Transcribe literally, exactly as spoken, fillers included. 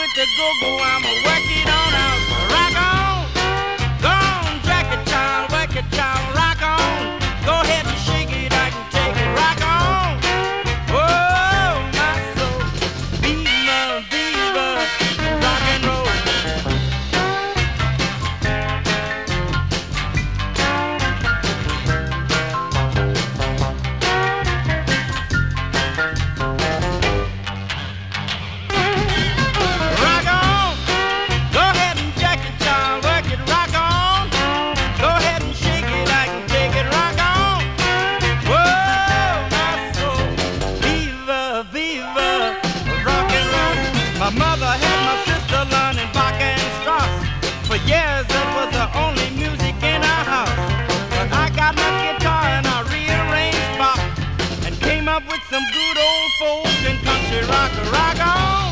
with the go-go, I'ma work it on out. Rock on, go on, jack it, child, work it, child, rock on. Go ahead and shake it, I can take it, rock on. Oh, my soul, viva, viva, rock and roll. Rock on, go ahead and jack it, child, work it, rock on. Go ahead and shake it, I can take it, rock on. Whoa, my soul, viva, viva, rock and roll. My mother had my sister learning Bach and Strauss. For years that was the only music in our house. But I got my guitar and I rearranged Bach and came up with some good old folk and country rock, rock on.